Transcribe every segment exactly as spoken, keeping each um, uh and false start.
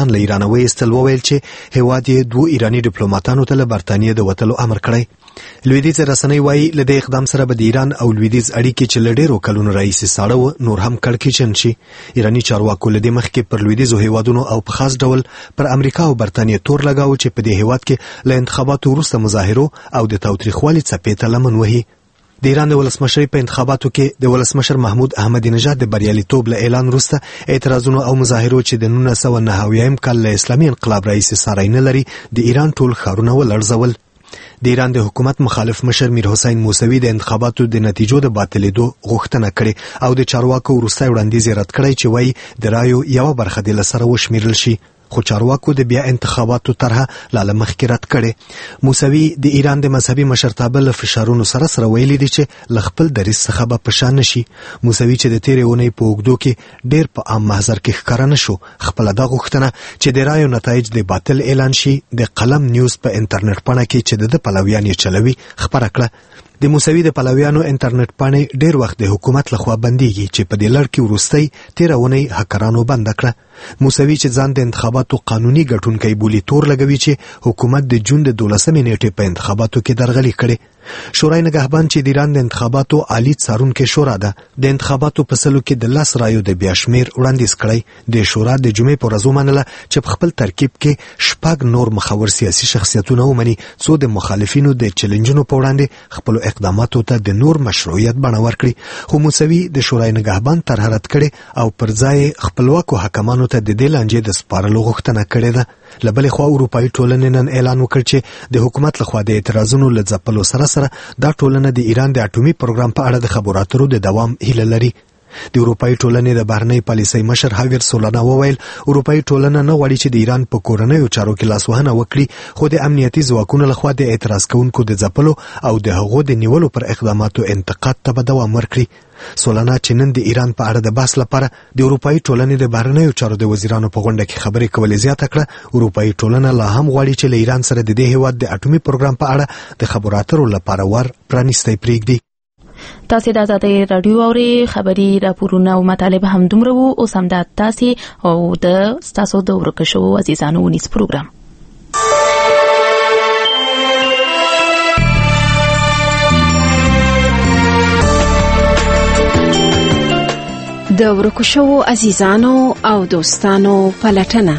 ډیپلوماټان له ایران وایستل، وویل چې هیواد یې دوه ایرانی ډیپلوماټانو ته له برتانیې د وتلو امر کړی. لویدیځ رسنۍ وایي له دې اقدام سره به د ایران او لویدیځ اړیکې چې له ډېرو کلونو راهیسې ساړه و نور هم کړکېچن شي. ایراني چارواکو له دې مخکې پر لویدیځو هیوادونو او په خاص ډول پر امریکا او برتانیې تور لګاوه چې په دې هیواد کې له انتخاباتو وروسته مظاهرو او د تاوتریخوالي څپې ته لمن وهي. د ایران د ولسمشرۍ په انتخاباتو کې د ولسمشر محمود احمدي نژاد د بریالیتوب له اعلان وروسته اعتراضونو او مظاهرو چې د نولس سوه نهه اویایم کال له اسلامي انقلاب راهیسې ساری نه لري د ایران ټول ښارونه ولړزول. د ایران د حکومت مخالف مشر میر حسین موسوي د انتخاباتو د نتیجو د باطلېدو غوښتنه کړې او د چارواکو وروستی وړاندیز یې رد کړی چې وایي د رایو یوه برخه دې له سره وشمیرل شي، خو چارواکو د بیا انتخاباتو طرحه لا له مخکې رد کړې. موسوي د ایران د مذهبي مشرتابه له فشارونو سره سره ویلي دي چې له خپل دریځ څخه به په شا نه شي. موسوي چې د تېرې اونۍ په اوږدو کې ډېر په عام محضر کې ښکاره نه شو، خپله دا غوښتنه چې د رایو نتایج د باطل اعلان شي د قلم نیوز په انټرنیټ پاڼه کې چې د ده پلویان یې چلوي خپره کړه. د موسوي د پلویانو انټرنیټ پاڼې ډېر وخت د حکومت لخوا بندیږي چې په دې لړ کې وروستی تېره اونۍ هکرانو بنده کړه. موسوي چې ځان د انتخاباتو قانوني ګټونکی بولي تور لګوي چې حکومت د جون د دولسمې نیټې په انتخاباتو کې درغلي کړې. شورای نگهبان چې د ایران د انتخاباتو عالی څارونکې شورا ده د انتخاباتو په سلو کې د لس رایو د بیا شمېر وړاندیز کړی. د شورا د جمعې په ورځ ومنله چې په خپل ترکیب کې شپږ نور مخور سیاسي شخصیتونه ومني څو د مخالفینو د چیلنجونو په وړاندې خپلو اقداماتو ته د نور مشروعیت بڼه ورکړي. خو موسوي د شورای نگهبان طرحه رد کړې او پر ځای خپلواکو حکمانو ته د دې لانجې د سپارلو غوښتنه کړې ده. له بلې خوا اروپایي ټولنې نن اعلان وکړ چې د حکومت لخوا د اعتراضونو له ځپلو سره سره دا ټولنه د ایران د اټومي پروګرام په اړه د خبرو اترو د دوام هیله لري. د اروپایي ټولنې د بهرنۍ پالیسۍ مشر هاویر سولانا وویل اروپایي ټولنه نه غواړي چې د ایران په کورنیو چارو کې لاسوهنه وکړي، خو د امنیتي ځواکونو لخوا د اعتراض کوونکو د ځپلو او د هغو د نیولو پر اقداماتو انتقاد ته به دوام ورکړي. سولانا چې نن د ایران په اړه د بحث لپاره د اروپایي ټولنې د بهرنیو چارو د وزیرانو په غونډه کې خبرې کولې زیاته کړه، اروپایي ټولنه لا هم غواړي چې له ایران سره د دې هیواد د اټومي پروګرام په اړه د خبرو اترو لپاره ور پرانیستی پرېږدي. تاسې د آزادۍ راډیو اورئ. خبري راپورونه او مطالب هم دومره وو. اوس هم دا تاسې او د ستاسو د ورکه شوو عزیزانو ونیس پروګرام د ورکه شوو عزیزانو او دوستانو پلټنه.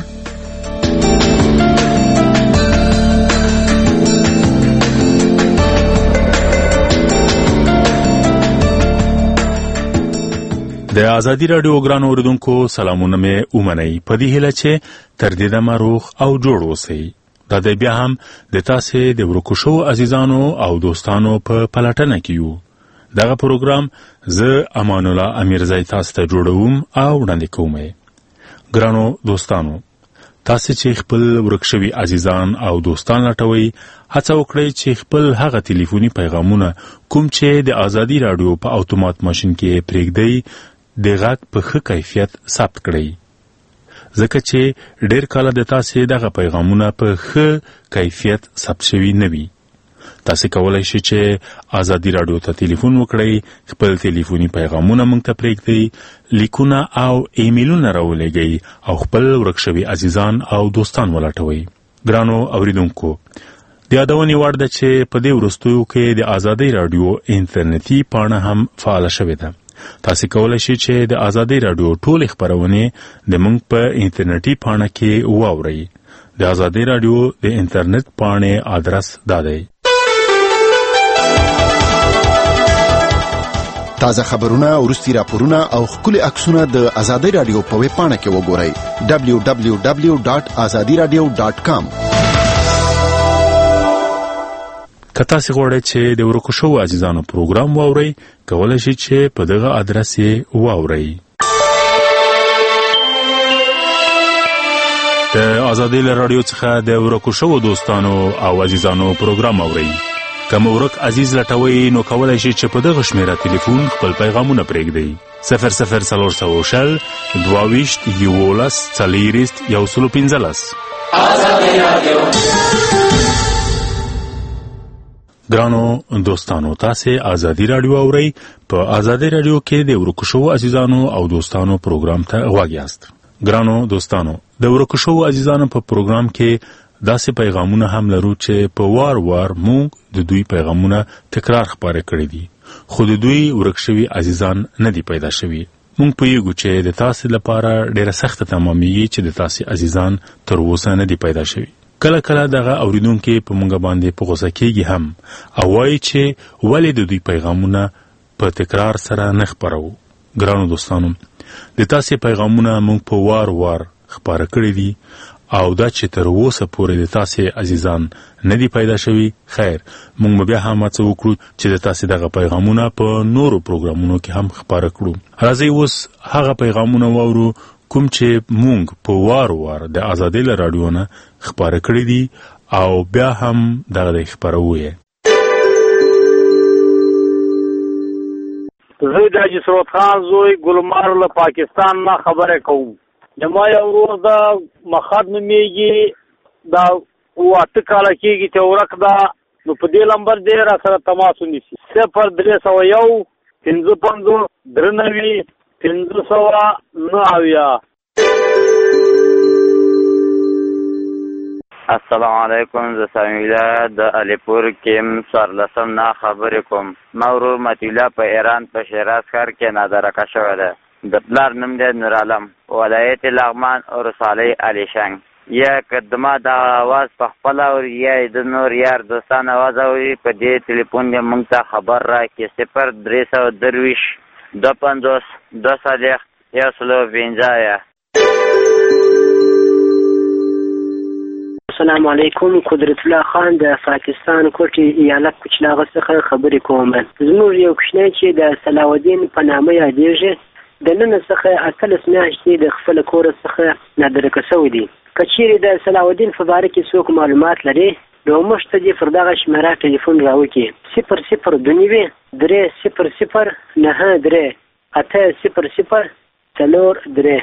د ازادي راډیو ګرانو اوریدونکو سلامونه مې ومنئ په دې هیله چې تر دې دمه روغ او جوړ اوسئ. دا دی بیا هم د تاسې د ورکو شوو عزیزانو او دوستانو په پلټنه کې یو. دغه پروګرام زه امان الله امیرزی تاسو ته جوړوم او وړاندې کوم. ګرانو دوستانو، تاسې چې خپل ورک شوي عزیزان او دوستان لټوئ، هڅه وکړئ چې خپل هغه ټلیفوني پیغامونه کوم چې د ازادي راډیو په اتومات ماشین کې پرېږدئ د غږ په ښه کیفیت ثبت کړئ، ځکه چې ډېر کله د تاسې دغه پیغامونه په ښه کیفیت ثبت شوي نه وي. تاسې کولی شئ چې ازادي راډیو ته تلیفون وکړئ، خپل تلیفوني پیغامونه موږ ته پرېږدئ، لیکونه او ایمیلونه راولېږئ او خپل ورک شوي عزیزان او دوستان ولټوئ. ګرانو اوریدونکو، د یادونې وړ ده چې په دې وروستیو کې د ازادۍ راډیو انټرنیټي پاڼه هم فعاله شوې ده. تاسې کولی شئ چې د ازادۍ راډیو ټولې خپرونې د موږ په انټرنیټي پاڼه کې واورئ. د ازادۍ راډیو د انټرنیټ پاڼې آدرس دا دی: تازه خبرونه، وروستي راپورونه او ښکلي عکسونه د ازادۍ راډیو په ویب پاڼه کې وګورئ دبلیو دبلیو دبلیو ډاټ ازادي راډیو ډاټ کام. که تاسې غواړئ چې د ورکو شوو عزیزانو پروګرام واورئ، کولی شئ چې په دغه ادرس یې واورئ. د ازادۍ له راډیو څخه د ورکو شوو دوستانو او عزیزانو پروګرام اورئ. که مو ورک عزیز لټوئ نو کولی شئ چې په دغه شمیره تلیفون خپل پیغامونه پرېږدئ: صفر صفر څلور سوه شل دوه ویشت یولس څلېرویشت یو سلو پنځلس. ازادۍ راډیو. ګرانو دوستانو، تاسې ازادي راډیو اورئ. په ازادي راډیو کې د ورکو شوو عزیزانو او دوستانو پروګرام ته غوږ یاست. ګرانو دوستانو، د ورکو شوو عزیزانو په پروګرام کې داسې پیغامونه هم لرو چې په وار وار موږ د دوی پیغامونه تکرار خپاره کړي دي، خو د دوی ورک شوي عزیزان نه دي پیدا شوي. موږ پوهیږو چې د تاسې لپاره ډېره سخته تمامېږي چې د تاسې عزیزان تر اوسه نه دي پیدا شوي. کله کله دغه اوریدونکي په موږ باندې په غوسه کېږي هم او وایي چې ولې د دوی پیغامونه په تکرار سره نه خپروو. ګرانو دوستانو، د تاسې پیغامونه موږ په وار وار خپاره کړي دي او دا چې تر اوسه پورې د تاسې عزیزان نه دي پیدا شوي، خیر موږ بیا هم هڅه وکړو چې د تاسې دغه پیغامونه په نورو پروګرامونو کې هم خپاره کړو. راځئ اوس هغه پیغامونه واورو کوم چې موږ په وار وار د آزادۍ له راډیو نه خپاره کړي دي او بیا هم دغه خپروو یې. زه د حاجي سرود خان زوی ګلمار له پاکستان نه خبره کوم. زما یو ورور د مخاد نومیږي، دا اوه کاله کېږي چې ورک ده، نو په دې نمبر دی را سره تماس ونیسي. صفر درې سوه یو پنځه پنځوس درې نوي پنځه سوه نهه اویا. السلام علیکم، زه سمیله د علیپور کیم څوارلسم نه خبرې کوم. ما ورور مطیع په ایران په شیراز ښار کې نادرکه شوی ده. د پلار نوم دی نورعالم، ولایت لغمان ولسوالۍ علیشنګ. یا که دما دا آواز په خپله اوري یا د نور یار دوستان آواز اوري، په دې تلیفون دې موږ ته خبر راکړي. صفر درې سوه درویشت دوه پنځوس دوه څلوېښت یو سلو پنځه. السلام علیکم، قدرت الله خان د پاکستان کوټي ایالت کوچلاغه څخه خبرې کوم. زموږ یو کوچنی چې د صلاحالدین په نامه یادېږي، د نن څخه اتلس میاشتې د خپل کور څخه نادرکه شوی دی. که چیرې د صلاحالدین په باره کې څوک معلومات لري، نو موږ ته دې پر دغه شمېره ټلیفون راوکړي: صفر صفر دوه نوي درې صفر صفر نهه درې اته صفر صفر څلور درې.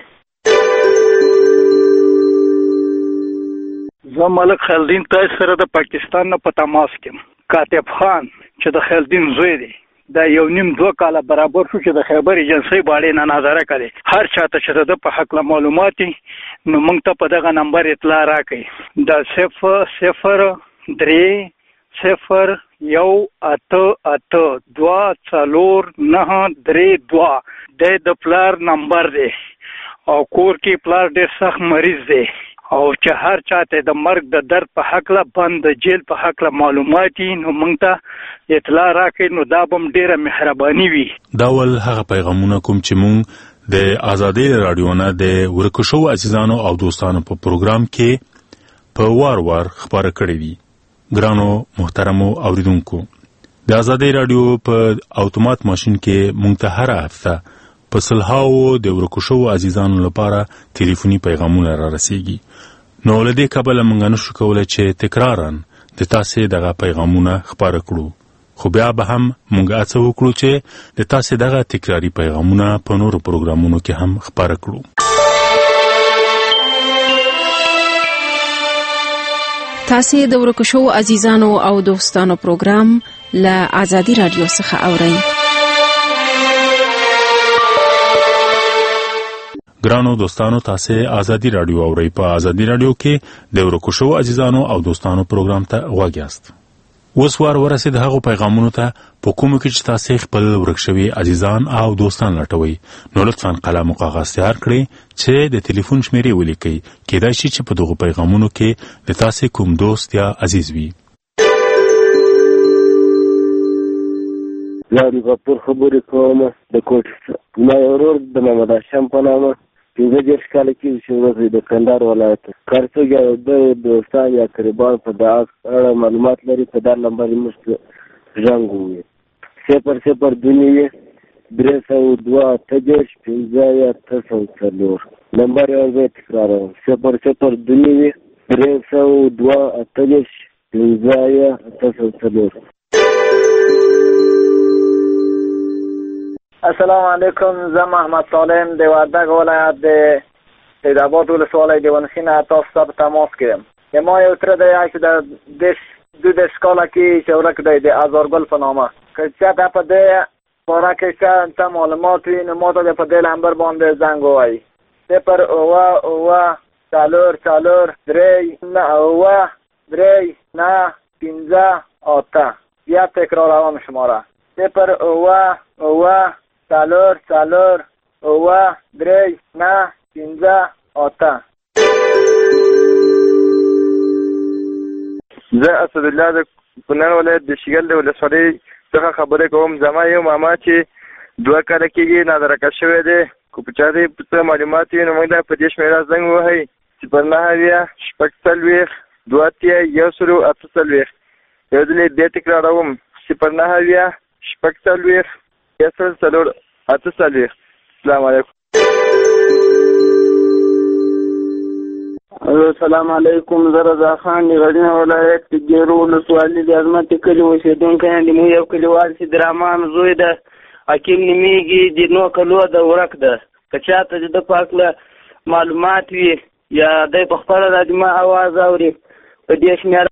زه ملک خیلدین تاسو سره د پاکستان نه په تماس کې. کاتب خان چې د خیلدین زوی دی، دا یو نیم دوه کاله برابر شو چې د خیبر ایجنسۍ باندې نه نظاره کړي. هر چاته چې د په حق له معلومات نو موږ ته په دغه نمبر اطلاع راکړي. دا صفر صفر درې صفر یو اته اته دوه څلور نهه درې دوه. د پلار نمبر دی او کور کې پلار ډېر سخت مریض دی او چې هر چاته د مرګ د درد په حق له بند د جیل په حق له معلومات نو موږ ته اطلاع راکړي، نو دا به ډیره مهرباني وي. دا ول هغه پیغامونه کوم چې موږ د آزادۍ راډیو نه د ورکو شوو عزیزانو او دوستانو په پروګرام کې په وار وار خبره کړې دي. ګرانو محترمو اوریدونکو، د آزادۍ راډیو په اتومات ماشين کې موږ ته هر هفته په سلهاو د ورکو شوو عزیزانو لپاره ټلیفوني پیغامونه را رسیږي. نو له دې کبله موږ نشو کولی چې تکرارا د تاسې دغه پیغامونه خپاره کړو، خو بیا به هم موږ هڅه وکړو چې د تاسې دغه تکراري پیغامونه په نورو پروګرامونو کې هم خپاره کړو. تاسې د ورکو شوو عزیزانو او دوستانو پروګرام له آزادي راډیو څخه اورئ. ګرانو دوستانو، تاسې آزادي راډیو اورئ. په آزادي راډیو کې د ورکو شوو عزیزانو او دوستانو پروګرام ته غوږ یاست. اوس وار ورسېد هغو پیغامونو ته په کومو کې چې تاسې خپل ورک شوي عزیزان او دوستان لټوئ. نو لطفا قلم او کاغذ تیار کړئ چې د ټلیفون شمیرې ولیکئ. کیدای شي چې په دغو پیغامونو کې د تاسې کوم دوست یا عزیز وي. لاري غفور خبرې کوم د کوټ. ما یو ورور د محمد هاشم په نامه پنځه دېرش کاله کېږي چې ورځي د کندهار ولایت کارڅوک یا د دوستان یا قریبان په دغه اړه معلومات لري، په دا نمبر یې موږ ته زنګ ووایي: صفر صفر دوه نوي درې سوه دوه اته دېرش پنځه اته سوه څلور. نمبر یې ور ځای تکراروم: صفر صفر دوه نوي درې سوه دوه اته دېرش پنځه اته سوه څلور. السلام علیکم، زه محمد سالم د وردګ ولایت د سیدآباد ولسوالۍ د ونښینه تاسو ته په تماس کې یم. ما یو تره دی چې د دېرش دوه دېرش کاله کې چې ورک دی د ازارګل په نامه. که چاته په دې باره کې څه معلومات وي نو ما ته په دې نمبر باندې زنګ ووایي: صفر اوه اوه څلور څلور درې نه اوه درې نه پنځه اته. بیا تکراروم شماره صفر اوه اوه څلور څلور اوه درې نه پنځه اته. زه اسدالله د کونړ ولایت د شیګل د ولسوالۍ څخه خبرې کوم. زما یو ماما چې دوه کاله کېږي نادرکه شوی دی. که په چا دې څه معلومات وي نو موږ ته په دې شمېره زنګ ووهئ صفر نهه اویا شپږ څلوېښت دوه اتیا یو سلو اته څلوېښت. یو ځل یې بیا تکراروم صفر نهه اویا شپږ څلوېښت یو سل څلور اته څلوېښت. السلام علیکم. السلام علیکم. زه رضا خان د غزني ولایت د ګیرو ولسوالۍ د عظمت کلي اوسېدونکی یم. زموږ یو کلیوال چې د رحمان زوی ده حکیم نومېږي، د نو کلو ده ورک ده. که چاته د ده په هکله معلومات وي یا دی په خپله د ما اواز اوري په دې شمېره.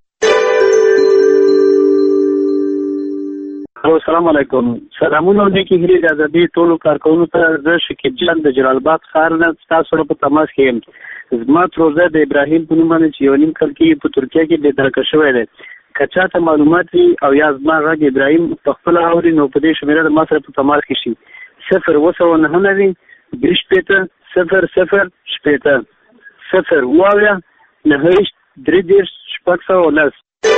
السلام علیکم. سلامونه نیکې هیلې د ازادۍ ټولو کارکوونکو ته. زه شکیب جان د جلال آباد ښار نه ستاسو سره په تماس کې یم. زما تروزه د ابراهیم په نوم باندې چې یو نیم کال کېږي په ترکیه کې بېدرکه شوی دی. که چاته معلومات وي او یا زما غږ ابراهیم په خپله اوري نو په دې شمېره د ما سره په تماس کې شي. صفر اوه سوه نهه نوي درې شپېته صفر صفر شپېته صفر اوه اویا نهه ویشت درې دېرش شپږ سوه لس.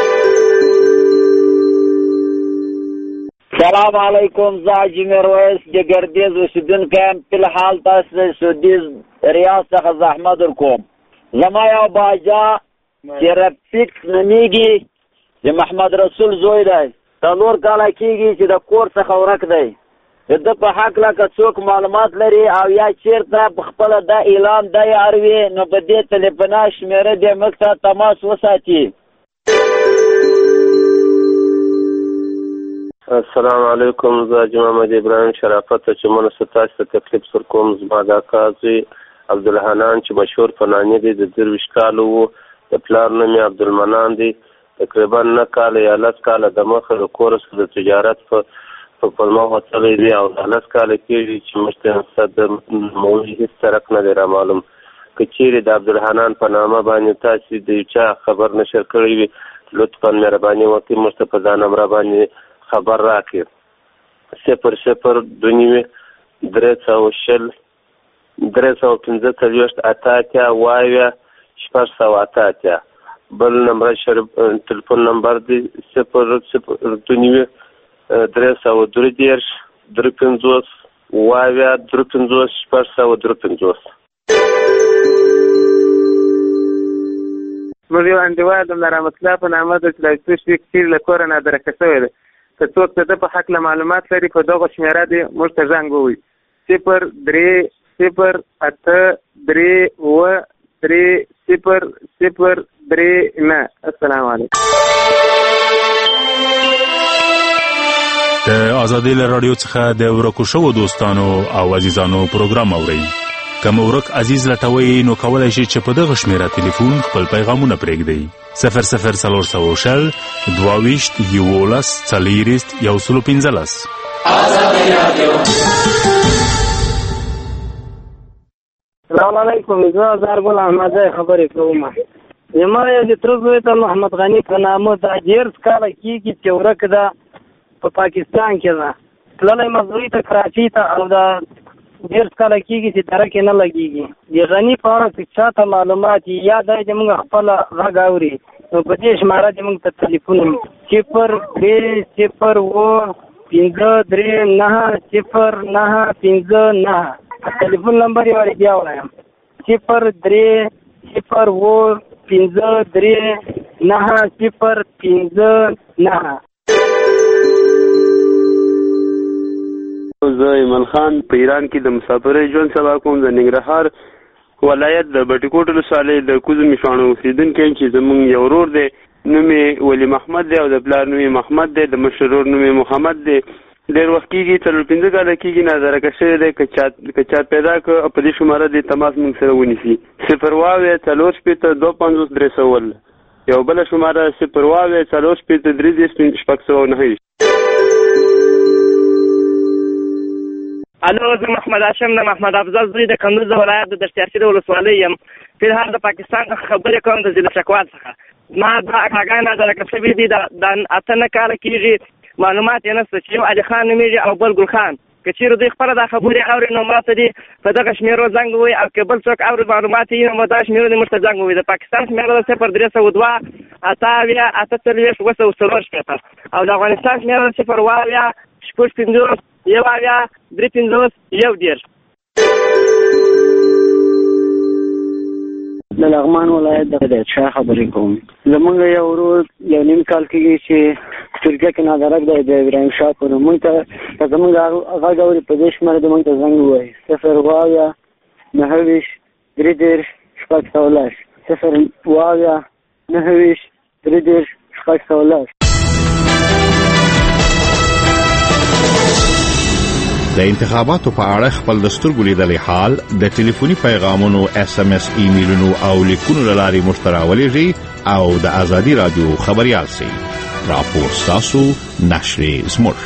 سلام علیکم. زه حاجي میرویس د ګردیز اوسېدونکی یم. فلحال تاسو د سعودي ریاض څخه زحمت ورکوم. زما یو باجا چې رفیق نومېږي د محمد رسول زوی دی. څلور کاله کېږي چې د کور څخه ورک دی. د ده په هکله که څوک معلومات لري او یا چېرته په خپله دا اعلان دی اروي نو په دې تلیفونه شمېره دې موږ ته تماس وساتي. السلام علیکم. زه حاجي محمد ابراهیم شرافت چې مونږ ستاسو ته تکلیف سر کوم. زما د اکا زوی عبدالحنان چې مشهور فناني دی د درویشت کالو و. د پلار نوم یې عبدالمنان دی. تقریبا نه کاله یا لس کاله د مخه د کور څخه د تجارت په په پلمه وتلی دی او دا لس کاله کېږي چې موږ ته د موضوع هېڅ طرف نه دی را معلوم. که چیرې د عبدالحنان په نامه باندې تاسو د یو چا خبر نشر کړی وي لطفا مهرباني وکړئ موږ ته په دا نمبر باندې خبر راکړي. صفر صفر دوه نوي درې سوه شل درې سوه پنځه څلوېښت اته اتیا اوه اویا شپږ سوه اته اتیا. بل نمبر شرف تلیفون نمبر دی صفر صفر دوه نوي درې سوه درې دېرش درې پنځوس اوه اویا درې پنځوس شپږ سوه درې پنځوس. زموږ یو انډیوال د رحمت الله په نامه د سلایسوش ویک چیرې له کوره نادرکه شوی دی. که څوک د ده په هکله معلومات لري په دغو شمېره دې موږ ته زنګ ووایي صفر درې صفر اته درې اوه درې صفر صفر درې نه. السلام علیکم. د ازادۍ له راډیو څخه د ورکو شوو دوستانو او عزیزانو پروګرام اورئ. که مو ورک عزیز لټوئ نو کولی شئ چې په دغه شمېره تلیفون خپل پیغامونه پرېږدئ. صفر صفر څلور سوه شل دوه ویشت یولس څلېرویشت یو سلو پنځلس. ازادۍ راډیو. السلام علیکم. زه زارګل احمدزی خبرې کوم. زما یو د تره زوی ته محمد غني په نامه دا ډېر کاله کېږي چې ورک ده په پاکستان کې ده. تللی مزدوري ته کراچۍ ته او دا ډېر کاله کېږي چې دره کې نه لګېږي. د غني په اړه که چا ته معلومات یا دی چې موږ خپله غږ اوري نو په دې شماره دې موږ ته تلیفون صفر درې صفر اوه پنځه درې نهه صفر نهه پنځه نهه. تلیفون نمبر یې وارې بیا ووایم صفر درې صفر اوه پنځه درې نهه صفر پنځه نهه. زه ایمان خان په ایران کې د مسافرۍ ژوند سبا کوم. د ننګرهار ولایت د بټي کوټ ولسوالۍ د کوزو میشواڼو اوسېدونکی یم چې زموږ یو ورور دی نوم یې ولی محمد دی او د پلار نوم یې محمد دی. د مشر ورور نوم یې محمد دی. ډېر وخت کېږي څلور پنځه کاله کېږي نادرکه شوی دی. که چا که چا پیدا کړه په دې شماره دې تماس موږ سره ونیسي. صفر اوه اویا څلور شپېته دوه پنځوس درې سوه اوولس. یو بله شماره صفر اوه اویا څلور شپېته درې دېرش شپږ سوه نهه ویشت. الو زه محمد هاشم د محمد افضل زوی د کندوز ولایت د دشتیارچي د ولسوالۍ یم. فلحال د پاکستان څخه خبرې کوم د ضلع چکوال څخه. ما دا اکاګان نظر کړی دی د اته نه کال کېږي معلومات یې نشته چې یو علي خان نومېږي او بل ګل خان. که چېرې دوی خپله دا خبرې اوري نو ما ته دې په دغه شمېرو زنګ ووایي او که بل څوک اوري معلومات یې نو دا شمېرو دې موږ ته زنګ ووایي. د پاکستان شمېره ده صفر درې سوه دوه اته اویا اته څلوېښت اوه سوه څلور شپېته او د افغانستان شمېره ده صفر اوه اویا شپږ پنځوس یو اویا درې پنځوس یو دېرش. د لغمان ولایت د شاه خبرې کوم. زمونږ یو ورور یو نیم کال کېږي چې ترکیه کې نادرک دی د ابراهیم شاه په نوم. موږ ته که زمونږ غږ اوري په دې شمېره د موږ ته زنګ ووایي صفر اوه اویا نهه ویشت درې دېرش شپږ سوه لس صفر اوه اویا نهه ویشت درې دېرش شپږ سوه لس. د انتخاباتو په اړه خپل د سترګو لیدلې حال د ټلیفوني پیغامونو اس ام اس ایمیلونو او لیکونو له لارې مشتراولېږي او د ازادي رادیو خبريال سي راپور تاسو نشر زموږ.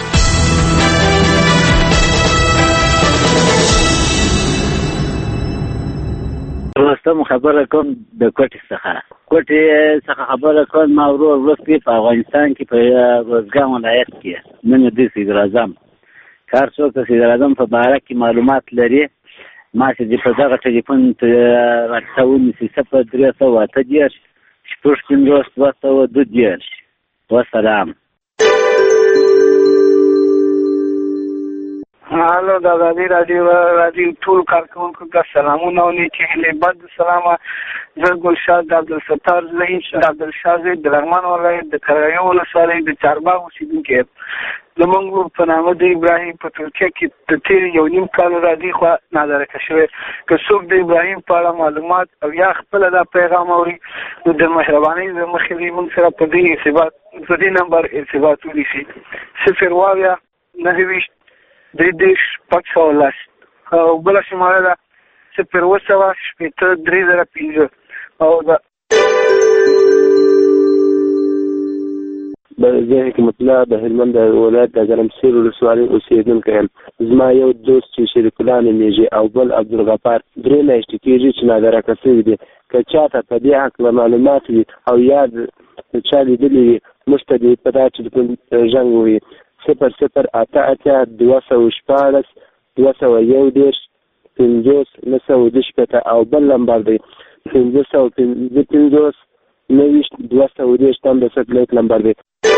تاسو خبره کوم د کوټې څخه کوټې څخه خبره کوم. ما ورور ورسته په افغانستان کې په روزګان ولایت کې من دې صدر اعظم کار څوک د صدر اعظم په باره کې معلومات لري. ما چې په دغه ټلیفون راټاونې چې صفر درې سوه اته دېرش شپږ پنځوس دوه سوه دوه دېرش. وسلام. هالو د ازادي راډیو راډیو ټول کارکونکو ته سلامونه او نیکې هیلې. بد سلامه زه ګلشاد د عبدالستار زهین د عبدالشاه زوی د لغمان ولایت د کرایو ولسوالۍ د چارباغ اوسېدونکی یم. زموږ په نامه د ابراهیم په ترکیه کې د تېر یو نیم کال راځي خوا نادرکه شوی. که څوک د ابراهیم په اړه معلومات او یا خپله دا پیغام اوري نو د مهربانۍ له مخې دې موږ سره په دې ارتباط په دې نمبر ارتباط ونیسي صفر اوه اویا نهه ویشت درې دېرش شپږ سوه لس او بله شماره ده صفر اوه سوه شپېته درې زره پنځه او د زه حکمت الله د هلمند ولایت د ګرمسیر ولسوالۍ اوسېدونکی یم. زما یو دوست چې شریف الله نومېږي او بل عبدالغفار درې میاشتې کېږي چې نادرکه شوي دي. که چاته په دې هکله معلومات وي او یا چا لیدلي وي موږ ته دې په دا ټلیفون زنګ ووایي صفر صفر اته اتیا دوه سوه شپاړس دوه سوه یو دېرش پنځوس نهه سوه دوه شپېته او بل نمبر دی پنځه سوه پنځه پنځوس نهه ویشت دوه سوه دېرش هم د سټلایټ نمبر دی.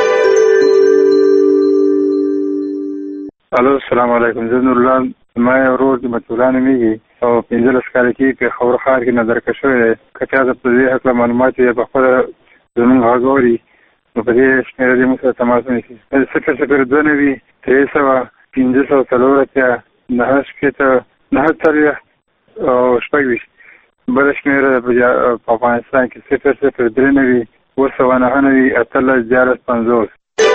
الو السلام علیکم. زه نور الله ما یو ورور حکمت الله نومېږي او پنځلس کاله کېږي پېښور ښار کې نادرکه شوی دی. که چا ته په دې هکله معلومات یې په خپله زموږ غږ اوري نو په دې شمېره دې موږ سره تماس ونیسي صفر صفر دوه نوي درې سوه پنځه سوه څلور اتیا نهه شپېته نهه څلوېښت او شپږ ویشت. بله شمېره په افغانستان کې صفر صفر درې نوي اوه سوه نهه نوي اتلس دیارلس پنځوس.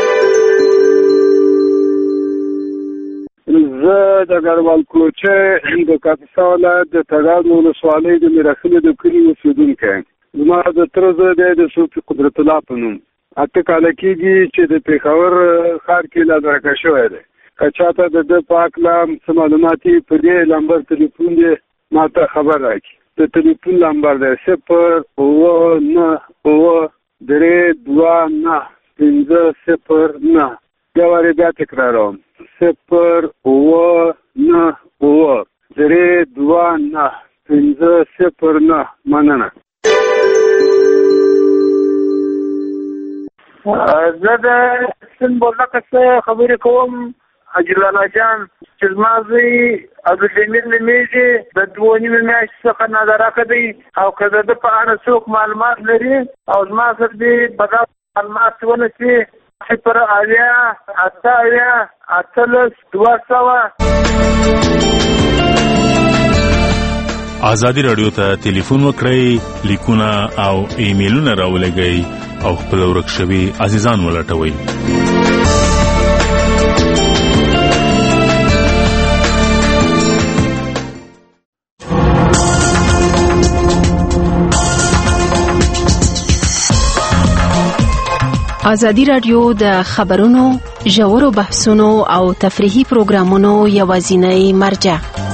زه د ګروال کوچه د کاپیسا ولایت د تګاد ولسوالۍ د میرخلي د کلي اوسېدونکی یم. زما د تره زوی دی د صوفي قدرت الله په نوم. اته کاله کېږي چې د پېښور ښار کې نادرکه شوی دی. که چاته د ده په هکله څه معلومات وي په دې نمبر تلیفون دی ما ته خبر راکړي. د تلیفون نمبر دی صفر اوه نهه اوه درې دوه نهه پنځه صفر نهه. بیا وارې بیا تکراروم صفر اوه نهه اوه درې دوه نهه پنځه صفر نهه. مننه. زه د سن بولدکه څه خبرې کوم. حاجي لالا جان چې زما زوی عبدالجمیل نومېږي د دوه نیمې میاشتې څخه نادرکه دی او که د ده په اړه څوک معلومات لري او زما سره دې په دا معلومات ونیسي صفر اویا اته اویا اتلس دوه سوه. ازادي رادیو ته ټلیفون وکړئ، لیکونه او ایمیلونه راولېږئ او خپل ورک شوي عزیزان ولټوئ. ازادي رادیو د خبرونو ژورو بحثونو او تفریحي پروګرامونو یوازینی مرجع.